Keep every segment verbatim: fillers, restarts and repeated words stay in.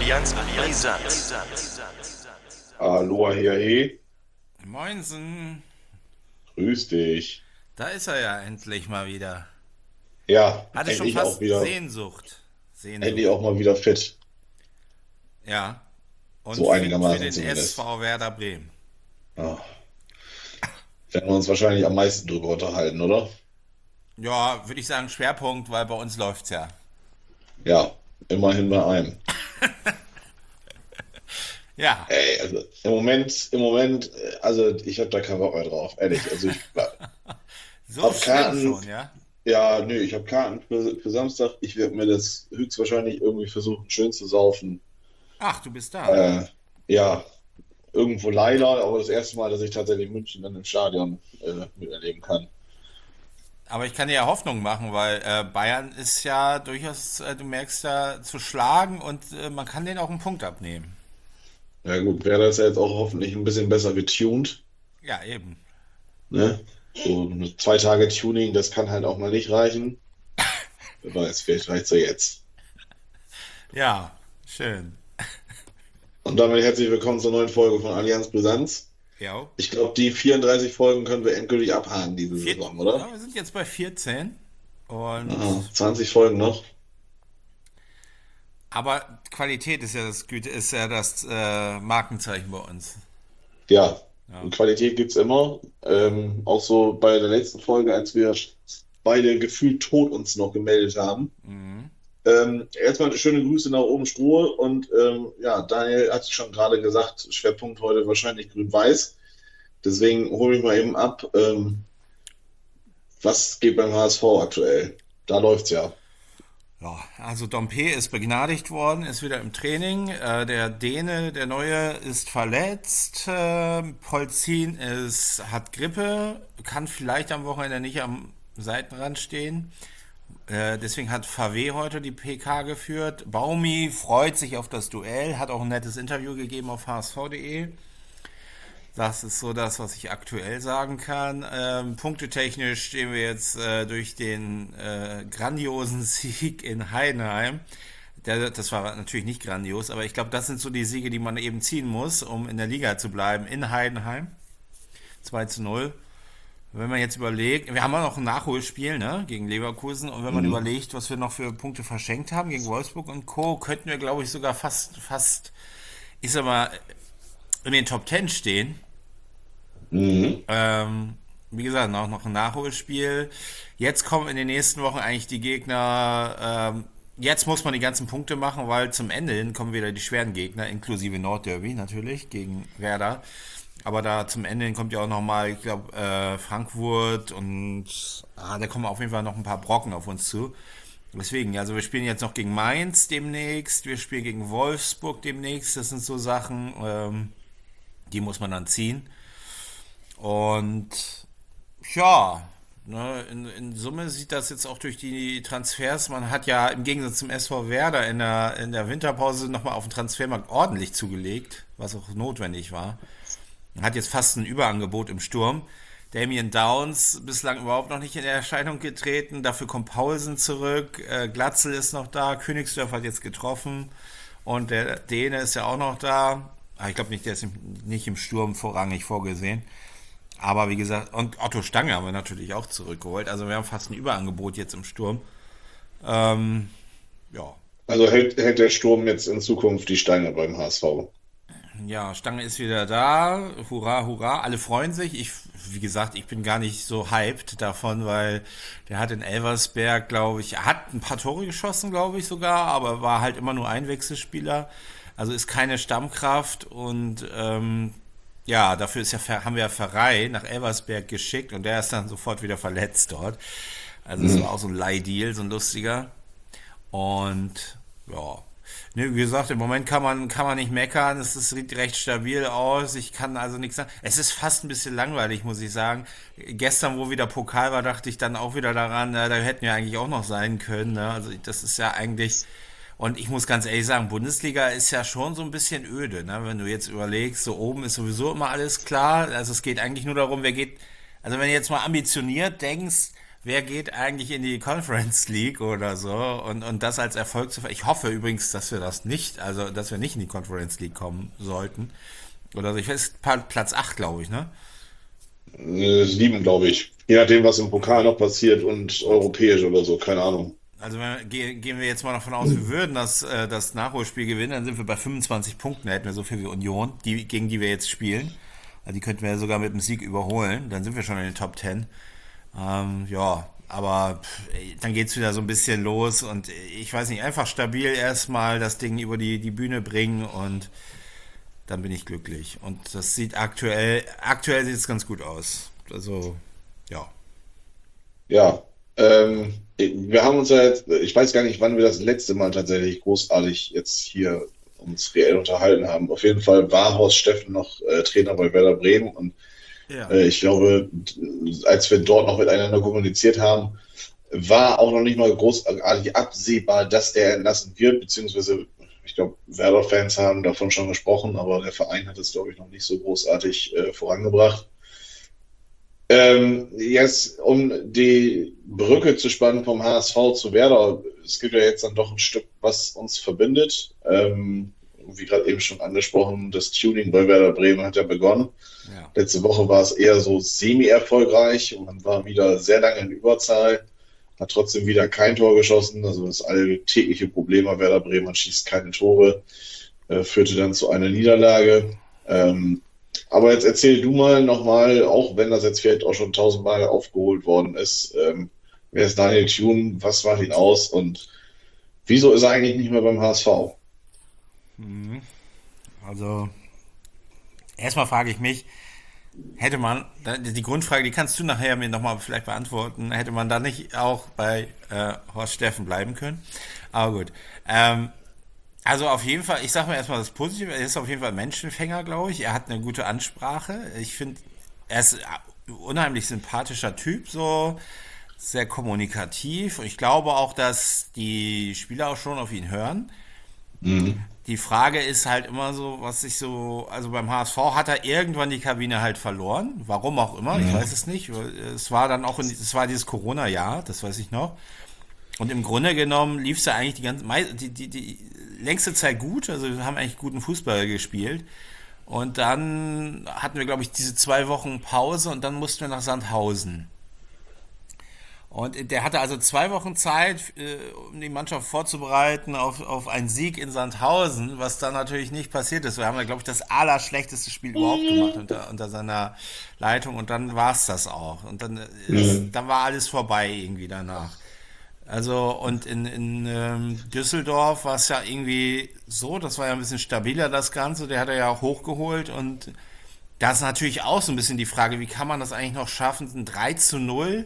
Allianz Brisant. Aloha, hier, hey, Moinsen, grüß dich. da ist er ja endlich mal wieder. Ja, Hatte schon endlich auch fast wieder, Sehnsucht. endlich Sehnsucht. auch mal wieder fit. Ja. Und So fit für einigermaßen den zumindest. S V Werder Bremen. Ja, werden wir uns wahrscheinlich am meisten drüber unterhalten, oder? Ja, würde ich sagen Schwerpunkt, weil bei uns läuft's ja. Ja, immerhin bei einem. Ja, Ey, also im Moment, im Moment, äh, also ich habe da keinen Bock mehr drauf, ehrlich. Also ich so habe schlimm Karten, schon, ja. ja, nö, ich habe Karten für, für Samstag. Ich werde mir das höchstwahrscheinlich irgendwie versuchen, schön zu saufen. Ach, du bist da. Äh, ja, irgendwo leider, aber das erste Mal, dass ich tatsächlich München dann im Stadion äh, miterleben kann. Aber ich kann dir ja Hoffnung machen, weil äh, Bayern ist ja durchaus, äh, du merkst ja, zu schlagen und äh, man kann denen auch einen Punkt abnehmen. Ja gut, wäre das ja jetzt auch hoffentlich ein bisschen besser getuned, Ja, eben. ne? So eine zwei Tage Tuning, das kann halt auch mal nicht reichen. Wer weiß, vielleicht reicht's ja jetzt. Ja, schön. Und damit herzlich willkommen zur neuen Folge von Allianz Brisanz. Ja. Ich glaube, die vierunddreißig Folgen können wir endgültig abhaken diese Vier, Saison, oder? ja, wir sind jetzt bei vierzehn. Und Ah, zwanzig Folgen noch. aber Qualität ist ja das Güte, ist ja das äh, Markenzeichen bei uns. Ja, Ja. Qualität gibt's immer. Ähm, auch so bei der letzten Folge, als wir beide gefühlt tot uns noch gemeldet haben. Mhm. Ähm, erstmal schöne Grüße nach oben Strohe und ähm, ja, Daniel hat es schon gerade gesagt, Schwerpunkt heute wahrscheinlich Grün-Weiß. Deswegen hole ich mal eben ab, ähm, was geht beim H S V aktuell? Da läuft's ja. Ja, also Dompe ist begnadigt worden, ist wieder im Training. Äh, der Däne, der Neue, ist verletzt. Äh, Polzin ist, hat Grippe, kann vielleicht am Wochenende nicht am Seitenrand stehen. Äh, deswegen hat Favé heute die P K geführt. Baumi freut sich auf das Duell, hat auch ein nettes Interview gegeben auf h s v punkt d e. Das ist so das, was ich aktuell sagen kann. Ähm, punktetechnisch stehen wir jetzt äh, durch den äh, grandiosen Sieg in Heidenheim. Der, das war natürlich nicht grandios, aber ich glaube, das sind so die Siege, die man eben ziehen muss, um in der Liga zu bleiben. In Heidenheim zwei zu null. Wenn man jetzt überlegt, wir haben auch noch ein Nachholspiel, ne, gegen Leverkusen, und wenn man Mhm. überlegt, was wir noch für Punkte verschenkt haben gegen Wolfsburg und Co., könnten wir, glaube ich, sogar fast, fast, ich sag mal, in den Top Ten stehen. Mhm. Ähm, wie gesagt, noch, noch ein Nachholspiel. Jetzt kommen in den nächsten Wochen eigentlich die Gegner. Ähm, jetzt muss man die ganzen Punkte machen, weil zum Ende hin kommen wieder die schweren Gegner, inklusive Nordderby natürlich, gegen Werder. Aber da zum Ende hin kommt ja auch nochmal, ich glaube, äh, Frankfurt und ah, da kommen auf jeden Fall noch ein paar Brocken auf uns zu. Deswegen, also wir spielen jetzt noch gegen Mainz demnächst, wir spielen gegen Wolfsburg demnächst. Das sind so Sachen, ähm, die muss man dann ziehen. Und ja, ne, in, in Summe sieht das jetzt auch durch die Transfers. Man hat ja im Gegensatz zum S V Werder in der, in der Winterpause nochmal auf dem Transfermarkt ordentlich zugelegt, was auch notwendig war. Man hat jetzt fast ein Überangebot im Sturm. Damien Downs bislang überhaupt noch nicht in Erscheinung getreten. Dafür kommt Paulsen zurück. Äh, Glatzel ist noch da. Königsdörf hat jetzt getroffen. Und der Däne ist ja auch noch da. Aber ich glaube nicht, der ist im, nicht im Sturm vorrangig vorgesehen. Aber wie gesagt, und Otto Stange haben wir natürlich auch zurückgeholt. Also wir haben fast ein Überangebot jetzt im Sturm. Ähm, ja. Also hält, hält der Sturm jetzt in Zukunft die Steine beim H S V. Ja, Stange ist wieder da. Hurra, hurra. Alle freuen sich. Ich, wie gesagt, ich bin gar nicht so hyped davon, weil der hat in Elversberg, glaube ich, er hat ein paar Tore geschossen, glaube ich sogar, aber war halt immer nur Einwechselspieler. Also ist keine Stammkraft und ähm, ja, dafür ist ja, Ver- haben wir ja Verrei nach Elversberg geschickt und der ist dann sofort wieder verletzt dort. Also es war Mhm. auch so ein Leihdeal, so ein lustiger. Und ja, ne, wie gesagt, im Moment kann man, kann man nicht meckern. Es ist, sieht recht stabil aus. Ich kann also nichts sagen. Es ist fast ein bisschen langweilig, muss ich sagen. Gestern, wo wieder Pokal war, dachte ich dann auch wieder daran, na, da hätten wir eigentlich auch noch sein können. Ne? Also das ist ja eigentlich. Und ich muss ganz ehrlich sagen, Bundesliga ist ja schon so ein bisschen öde, ne? Wenn du jetzt überlegst, so oben ist sowieso immer alles klar. Also es geht eigentlich nur darum, wer geht. Also wenn du jetzt mal ambitioniert denkst, wer geht eigentlich in die Conference League oder so und, und das als Erfolg zu ver- Ich hoffe übrigens, dass wir das nicht, also dass wir nicht in die Conference League kommen sollten. Oder so. Ich weiß, Pa- Platz acht, glaube ich, ne? Äh, sieben, glaube ich. Je nachdem, was im Pokal noch passiert und Gut. europäisch oder so, keine Ahnung. Also wenn, wir- ge- gehen wir jetzt mal davon aus, wir würden das, äh, das Nachholspiel gewinnen, dann sind wir bei fünfundzwanzig Punkten, da hätten wir so viel wie Union, die, gegen die wir jetzt spielen. Also die könnten wir sogar mit dem Sieg überholen, dann sind wir schon in den Top zehn. Ähm, ja, aber pff, dann geht's wieder so ein bisschen los und ich weiß nicht, einfach stabil erstmal das Ding über die, die Bühne bringen und dann bin ich glücklich. Und das sieht aktuell, aktuell sieht es ganz gut aus. Also, ja. Ja, ähm, wir haben uns ja jetzt, ich weiß gar nicht, wann wir das letzte Mal tatsächlich großartig jetzt hier uns reell unterhalten haben. Auf jeden Fall war Horst Steffen noch äh, Trainer bei Werder Bremen und Ja. äh, ich glaube, als wir dort noch miteinander kommuniziert haben, war auch noch nicht mal großartig absehbar, dass er entlassen wird, beziehungsweise ich glaube, Werder-Fans haben davon schon gesprochen, aber der Verein hat es, glaube ich, noch nicht so großartig äh, vorangebracht. Ähm, jetzt, um die Brücke zu spannen vom H S V zu Werder, es gibt ja jetzt dann doch ein Stück, was uns verbindet. Ähm, wie gerade eben schon angesprochen, das Tuning bei Werder Bremen hat ja begonnen. Ja. Letzte Woche war es eher so semi-erfolgreich und man war wieder sehr lange in Überzahl, hat trotzdem wieder kein Tor geschossen. Also das alltägliche Problem bei Werder Bremen, man schießt keine Tore, äh, führte dann zu einer Niederlage. Ähm, aber jetzt erzähl du mal nochmal, auch wenn das jetzt vielleicht auch schon tausendmal aufgeholt worden ist, ähm, wer ist Daniel Thune, was macht ihn aus und wieso ist er eigentlich nicht mehr beim H S V? Mhm. Also, erstmal frage ich mich, hätte man, die Grundfrage, die kannst du nachher mir nochmal vielleicht beantworten, hätte man da nicht auch bei äh, Horst Steffen bleiben können? Aber gut. Ähm, also auf jeden Fall, ich sage mir erstmal das Positive, er ist auf jeden Fall ein Menschenfänger, glaube ich. Er hat eine gute Ansprache. Ich finde, er ist ein unheimlich sympathischer Typ, so sehr kommunikativ. Und ich glaube auch, dass die Spieler auch schon auf ihn hören. Mhm. Die Frage ist halt immer so, was ich so, also beim H S V hat er irgendwann die Kabine halt verloren, warum auch immer, ich weiß Mhm. es nicht. Es war dann auch, in, es war dieses Corona-Jahr, das weiß ich noch. Und im Grunde genommen lief es ja eigentlich die ganze, die, die, die längste Zeit gut, also wir haben eigentlich guten Fußball gespielt. Und dann hatten wir, glaube ich, diese zwei Wochen Pause und dann mussten wir nach Sandhausen. Und der hatte also zwei Wochen Zeit, äh, um die Mannschaft vorzubereiten auf, auf einen Sieg in Sandhausen, was dann natürlich nicht passiert ist. Wir haben da, glaube ich, das allerschlechteste Spiel überhaupt gemacht unter, unter seiner Leitung und dann war es das auch. Und dann, ist, Mhm. dann war alles vorbei irgendwie danach. Also und in, in ähm, Düsseldorf war es ja irgendwie so, das war ja ein bisschen stabiler das Ganze, der hat er ja auch hochgeholt und da ist natürlich auch so ein bisschen die Frage, wie kann man das eigentlich noch schaffen, ein drei zu null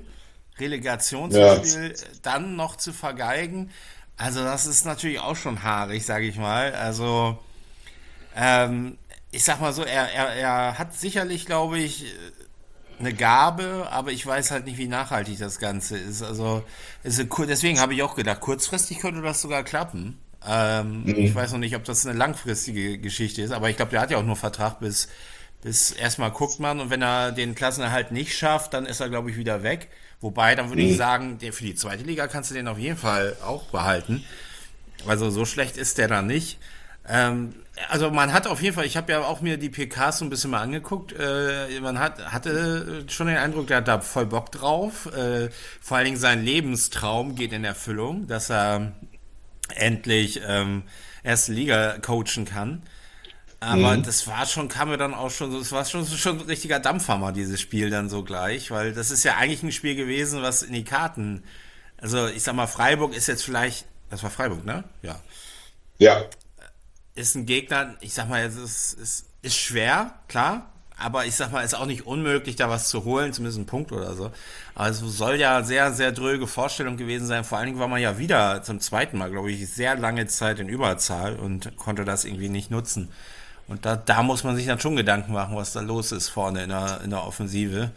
Ja, Relegationsspiel dann noch zu vergeigen. Also das ist natürlich auch schon haarig, sage ich mal. Also ähm, ich sag mal so, er, er, er hat sicherlich, glaube ich, eine Gabe, aber ich weiß halt nicht, wie nachhaltig das Ganze ist. Also ist eine, kur- deswegen habe ich auch gedacht, kurzfristig könnte das sogar klappen. Ähm, ich weiß mhm. noch nicht, ob das eine langfristige Geschichte ist, aber ich glaube, der hat ja auch nur Vertrag bis, bis erstmal guckt man und wenn er den Klassenerhalt nicht schafft, dann ist er, glaube ich, wieder weg. Wobei, dann würde ich Mhm. sagen, der, für die zweite Liga kannst du den auf jeden Fall auch behalten. Also so schlecht ist der da nicht. Ähm, also man hat auf jeden Fall, ich habe ja auch mir die P Ks so ein bisschen mal angeguckt, äh, man hat, hatte schon den Eindruck, der hat da voll Bock drauf. Äh, vor allen Dingen sein Lebenstraum geht in Erfüllung, dass er endlich ähm, erste Liga coachen kann. Aber Mhm. das war schon, kam mir dann auch schon so, es war schon, schon ein richtiger Dampfhammer, dieses Spiel dann so gleich, weil das ist ja eigentlich ein Spiel gewesen, was in die Karten, also ich sag mal, Freiburg ist jetzt vielleicht, das war Freiburg, ne? Ja. Ja, Ist ein Gegner, ich sag mal, es ist, ist, ist schwer, klar, aber ich sag mal, ist auch nicht unmöglich, da was zu holen, zumindest einen Punkt oder so. Aber es soll ja sehr, sehr dröge Vorstellung gewesen sein. Vor allen Dingen war man ja wieder zum zweiten Mal, glaube ich, sehr lange Zeit in Überzahl und konnte das irgendwie nicht nutzen. Und da, da muss man sich dann schon Gedanken machen, was da los ist vorne in der, in der Offensive.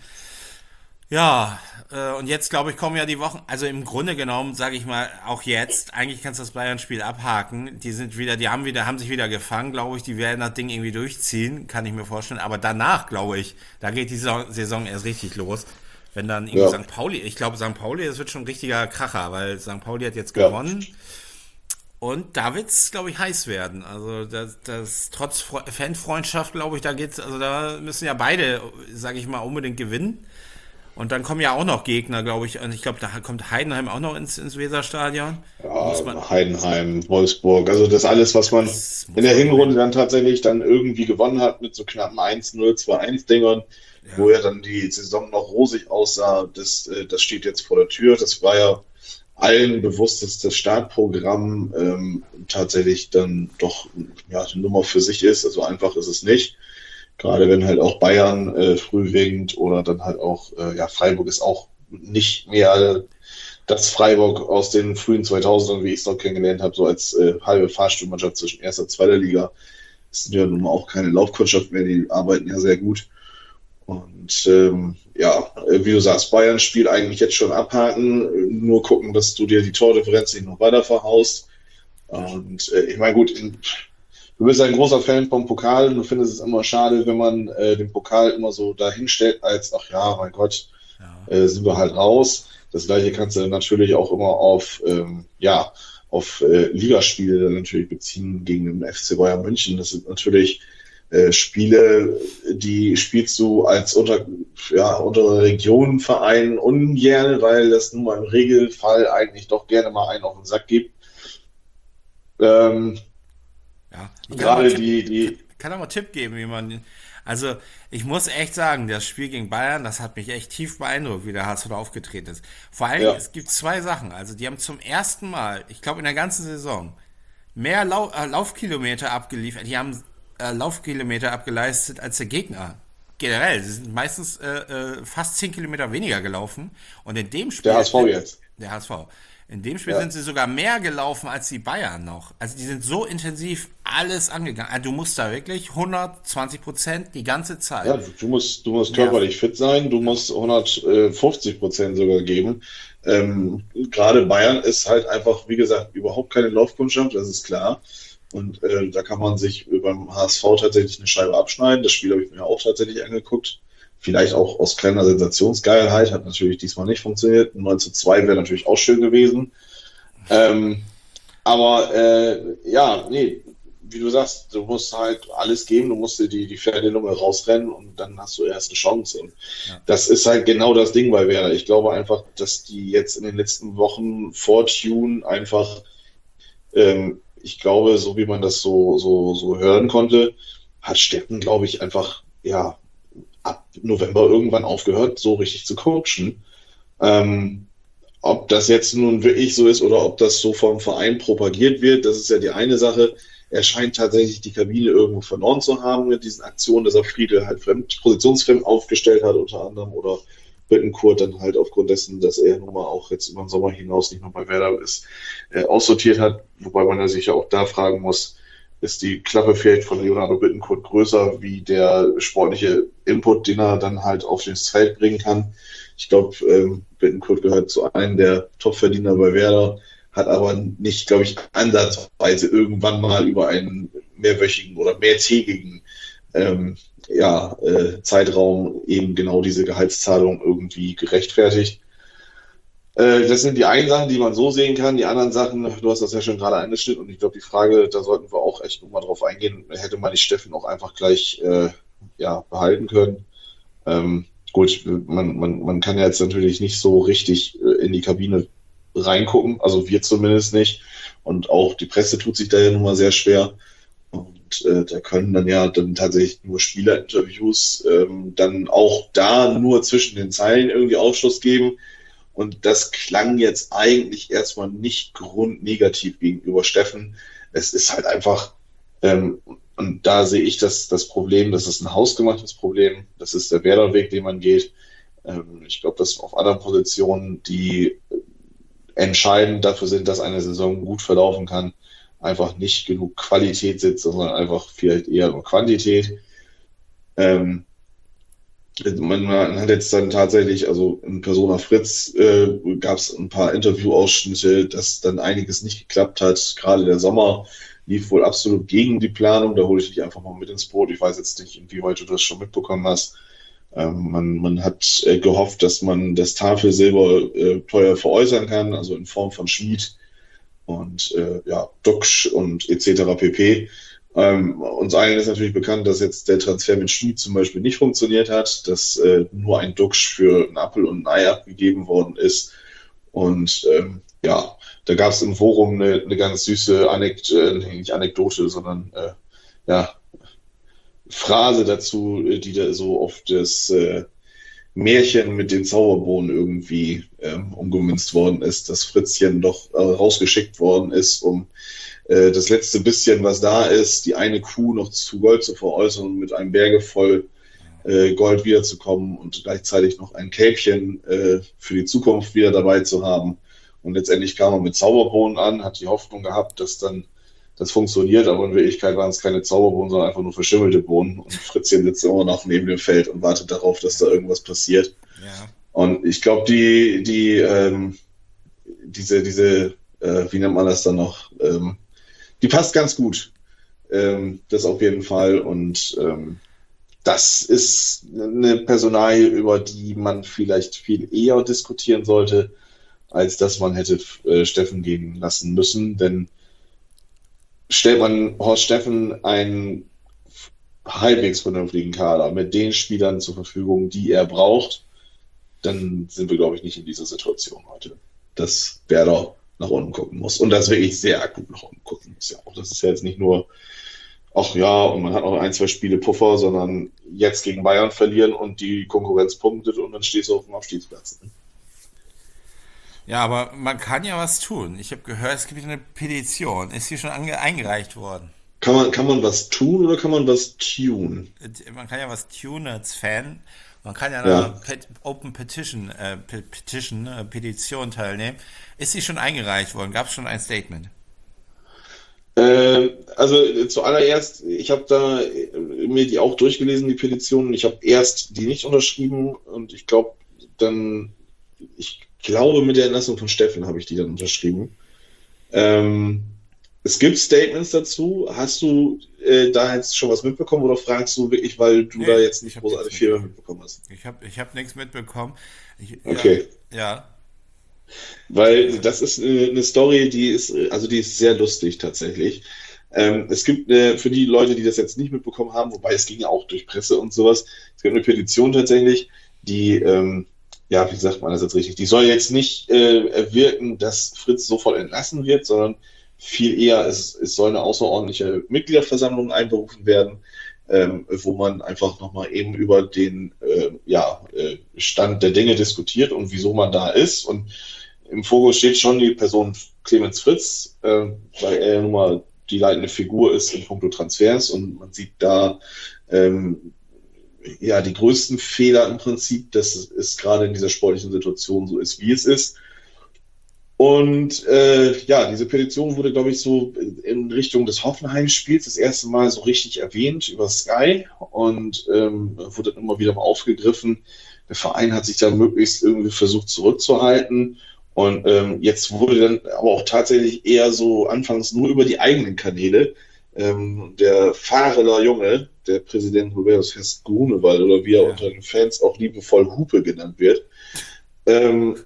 Ja, äh, und jetzt glaube ich kommen ja die Wochen, also im Grunde genommen, sage ich mal, auch jetzt, eigentlich kannst du das Bayern-Spiel abhaken. Die sind wieder, die haben wieder, haben sich wieder gefangen, glaube ich, die werden das Ding irgendwie durchziehen, kann ich mir vorstellen. Aber danach, glaube ich, da geht die Saison, Saison erst richtig los. Wenn dann irgendwie Ja, Sankt Pauli, ich glaube Sankt Pauli, das wird schon ein richtiger Kracher, weil Sankt Pauli hat jetzt ja. gewonnen und da wird es, glaube ich, heiß werden. Also das, das trotz Fre- Fanfreundschaft, glaube ich, da geht's, also da müssen ja beide, sage ich mal, unbedingt gewinnen. Und dann kommen ja auch noch Gegner, glaube ich. Und ich glaube, da kommt Heidenheim auch noch ins, ins Weserstadion. Muss man, Ja, Heidenheim, Wolfsburg, also das alles, was man das in muss der man Hinrunde gewinnen. dann tatsächlich dann irgendwie gewonnen hat mit so knappen eins null, zwei eins Dingern, wo Ja, ja dann die Saison noch rosig aussah, das, äh, das steht jetzt vor der Tür. Das war ja allen bewusst, dass das Startprogramm ähm, tatsächlich dann doch ja, eine Nummer für sich ist. Also einfach ist es nicht. Gerade wenn halt auch Bayern äh, früh winkt oder dann halt auch, äh, ja, Freiburg ist auch nicht mehr das Freiburg aus den frühen zweitausendern, wie ich es noch kennengelernt habe, so als äh, halbe Fahrstuhlmannschaft zwischen erster und zweiter Liga. Das sind ja nun mal auch keine Laufkundschaft mehr, die arbeiten ja sehr gut. Und ähm, ja, äh, wie du sagst, Bayern Spiel eigentlich jetzt schon abhaken, nur gucken, dass du dir die Tordifferenz nicht noch weiter verhaust. Und äh, ich meine, gut, in, du bist ein großer Fan vom Pokal und du findest es immer schade, wenn man äh, den Pokal immer so dahinstellt, als, ach ja, mein Gott, ja. äh, sind wir halt raus. Das gleiche kannst du natürlich auch immer auf, ähm, ja, auf äh, Ligaspiele dann natürlich beziehen gegen den F C Bayern München. Das sind natürlich äh, Spiele, die spielst du als unter, ja, untere Regionenverein ungern, weil das nun mal im Regelfall eigentlich doch gerne mal einen auf den Sack gibt. Ähm, Ja, ich kann auch mal einen Gerade Tipp, die, kann, die, kann auch mal einen Tipp geben, wie man. Also, ich muss echt sagen, das Spiel gegen Bayern, das hat mich echt tief beeindruckt, wie der H S V da aufgetreten ist. Vor allen Dingen, ja, es gibt zwei Sachen. Also, die haben zum ersten Mal, ich glaube in der ganzen Saison, mehr Lau äh, Laufkilometer abgeliefert. Die haben äh, Laufkilometer abgeleistet als der Gegner. Generell, sie sind meistens äh, äh, fast zehn Kilometer weniger gelaufen. Und in dem der Spiel, H S V jetzt. der H S V. In dem Spiel Ja, sind sie sogar mehr gelaufen als die Bayern noch. Also die sind so intensiv alles angegangen. Also du musst da wirklich hundertzwanzig Prozent die ganze Zeit ja, du musst, du musst nerven. körperlich fit sein, du Ja, musst hundertfünfzig Prozent sogar geben. Ähm, gerade Bayern ist halt einfach, wie gesagt, überhaupt keine Laufkundschaft, das ist klar. Und äh, da kann man sich beim H S V tatsächlich eine Scheibe abschneiden. Das Spiel habe ich mir auch tatsächlich angeguckt. Vielleicht auch aus kleiner Sensationsgeilheit, hat natürlich diesmal nicht funktioniert. neun zu zwei wäre natürlich auch schön gewesen. Ähm, aber äh, ja, nee, wie du sagst, du musst halt alles geben, du musst dir die, die Pferdelunge rausrennen und dann hast du erst eine Chance. Und ja, das ist halt genau das Ding bei Werder. Ich glaube einfach, dass die jetzt in den letzten Wochen vor Tune einfach, ähm, ich glaube, so wie man das so, so, so hören konnte, hat Steffen, glaube ich, einfach, ja, ab November irgendwann aufgehört, so richtig zu coachen. Ähm, Ob das jetzt nun wirklich so ist oder ob das so vom Verein propagiert wird, das ist ja die eine Sache. Er scheint tatsächlich die Kabine irgendwo verloren zu haben mit diesen Aktionen, dass er Friedel halt fremd, positionsfremd aufgestellt hat, unter anderem, oder Bittencourt dann halt aufgrund dessen, dass er nun mal auch jetzt über den Sommer hinaus nicht noch bei Werder ist, äh, aussortiert hat. Wobei man ja sich ja auch da fragen muss, ist die Klappe vielleicht von Leonardo Bittencourt größer wie der sportliche Input, den er dann halt auf das Feld bringen kann. Ich glaube, ähm, Bittencourt gehört zu einem der Topverdiener bei Werder, hat aber nicht, glaube ich, ansatzweise irgendwann mal über einen mehrwöchigen oder mehrtägigen ähm, ja, äh, Zeitraum eben genau diese Gehaltszahlung irgendwie gerechtfertigt. Äh, das sind die einen Sachen, die man so sehen kann. Die anderen Sachen, du hast das ja schon gerade angeschnitten und ich glaube, die Frage, da sollten wir auch echt nochmal drauf eingehen, hätte man die Steffen auch einfach gleich äh, ja, behalten können. Ähm, gut, man, man, man kann ja jetzt natürlich nicht so richtig äh, in die Kabine reingucken, also wir zumindest nicht. Und auch die Presse tut sich da ja nun mal sehr schwer. Und äh, da können dann ja dann tatsächlich nur Spielerinterviews ähm, dann auch da nur zwischen den Zeilen irgendwie Aufschluss geben. Und das klang jetzt eigentlich erstmal nicht grundnegativ gegenüber Steffen. Es ist halt einfach, ähm, und da sehe ich das, das Problem, das ist ein hausgemachtes Problem. Das ist der Werderweg, den man geht. Ähm, ich glaube, dass auf anderen Positionen, die entscheidend dafür sind, dass eine Saison gut verlaufen kann, einfach nicht genug Qualität sitzt, sondern einfach vielleicht eher nur Quantität. Ähm, man, man hat jetzt dann tatsächlich, also in Persona Fritz äh, gab es ein paar Interviewausschnitte, dass dann einiges nicht geklappt hat. Gerade der Sommer lief wohl absolut gegen die Planung. Da hole ich dich einfach mal mit ins Boot. Ich weiß jetzt nicht, inwieweit du das schon mitbekommen hast. Ähm, man, man hat äh, gehofft, dass man das Tafelsilber äh, teuer veräußern kann, also in Form von Schmied und äh, ja, Duxch und et cetera pp. Ähm, uns allen ist natürlich bekannt, dass jetzt der Transfer mit Schmied zum Beispiel nicht funktioniert hat, dass äh, nur ein Duxch für einen Apfel und ein Ei abgegeben worden ist. Und ähm, ja, da gab es im Forum eine, eine ganz süße Anekdote, äh, nicht Anekdote, sondern äh, ja, Phrase dazu, äh, die da so auf das äh, Märchen mit den Zauberbohnen irgendwie ähm, umgemünzt worden ist, dass Fritzchen doch äh, rausgeschickt worden ist, um äh, das letzte bisschen, was da ist, die eine Kuh noch zu Gold zu veräußern und mit einem Berge voll äh, Gold wiederzukommen und gleichzeitig noch ein Kälbchen äh, für die Zukunft wieder dabei zu haben. Und letztendlich kam er mit Zauberbohnen an, hat die Hoffnung gehabt, dass dann das funktioniert, aber in Wirklichkeit waren es keine Zauberbohnen, sondern einfach nur verschimmelte Bohnen. Und Fritzchen sitzt immer noch neben dem Feld und wartet darauf, dass da irgendwas passiert. Ja. Und ich glaube, die, die, ähm, diese, diese, äh, wie nennt man das dann noch? Ähm, die passt ganz gut. Ähm, das auf jeden Fall. Und ähm, das ist eine Personalie, über die man vielleicht viel eher diskutieren sollte, als dass man hätte äh, Steffen gehen lassen müssen. Denn stellt man Horst Steffen einen halbwegs vernünftigen Kader mit den Spielern zur Verfügung, die er braucht, dann sind wir, glaube ich, nicht in dieser Situation heute, dass Werder nach unten gucken muss. Und das wirklich sehr akut nach unten gucken muss. Ja, auch das ist ja jetzt nicht nur, ach ja, und man hat noch ein, zwei Spiele Puffer, sondern jetzt gegen Bayern verlieren und die Konkurrenz punktet und dann stehst du auf dem Abstiegsplatz. Ja, aber man kann ja was tun. Ich habe gehört, es gibt eine Petition. Ist die schon ange eingereicht worden? Kann man, kann man was tun oder kann man was tun? Man kann ja was tun als Fan. Man kann ja an einer Ja. Pet Open Petition, äh, Pe Petition, äh, Petition teilnehmen. Ist die schon eingereicht worden? Gab es schon ein Statement? Ähm, also äh, zuallererst, ich habe da äh, mir die auch durchgelesen, die Petitionen. Ich habe erst die nicht unterschrieben und ich glaube dann, ich glaube mit der Entlassung von Steffen habe ich die dann unterschrieben. Ähm, Es gibt Statements dazu. Hast du äh, da jetzt schon was mitbekommen oder fragst du wirklich, weil du da Nee, jetzt ich nicht habe nichts großartig viel mehr mitbekommen. mitbekommen hast? Ich habe ich hab nichts mitbekommen. Ich, ja, Okay. ja, Weil das ist eine, eine Story, die ist, äh, also die ist sehr lustig tatsächlich. Ähm, es gibt eine, für die Leute, die das jetzt nicht mitbekommen haben, wobei es ging ja auch durch Presse und sowas, es gibt eine Petition tatsächlich, die, ähm, ja, wie sagt man das jetzt richtig, die soll jetzt nicht äh, erwirken, dass Fritz sofort entlassen wird, sondern viel eher, es, es soll eine außerordentliche Mitgliederversammlung einberufen werden, ähm, wo man einfach nochmal eben über den äh, ja, äh, Stand der Dinge diskutiert und wieso man da ist. Und im Fokus steht schon die Person Clemens Fritz, äh, weil er ja nun mal die leitende Figur ist in puncto Transfers und man sieht da ähm, ja die größten Fehler im Prinzip, dass es gerade in dieser sportlichen Situation so ist, wie es ist. Und äh, ja, diese Petition wurde, glaube ich, so in Richtung des Hoffenheim-Spiels das erste Mal so richtig erwähnt über Sky und ähm, wurde dann immer wieder mal aufgegriffen. Der Verein hat sich da möglichst irgendwie versucht zurückzuhalten. Und ähm, jetzt wurde dann aber auch tatsächlich eher so anfangs nur über die eigenen Kanäle ähm, der Fahreler Junge, der Präsident Hubertus Hess Grunewald oder wie er ja. unter den Fans auch liebevoll Hupe genannt wird, ähm,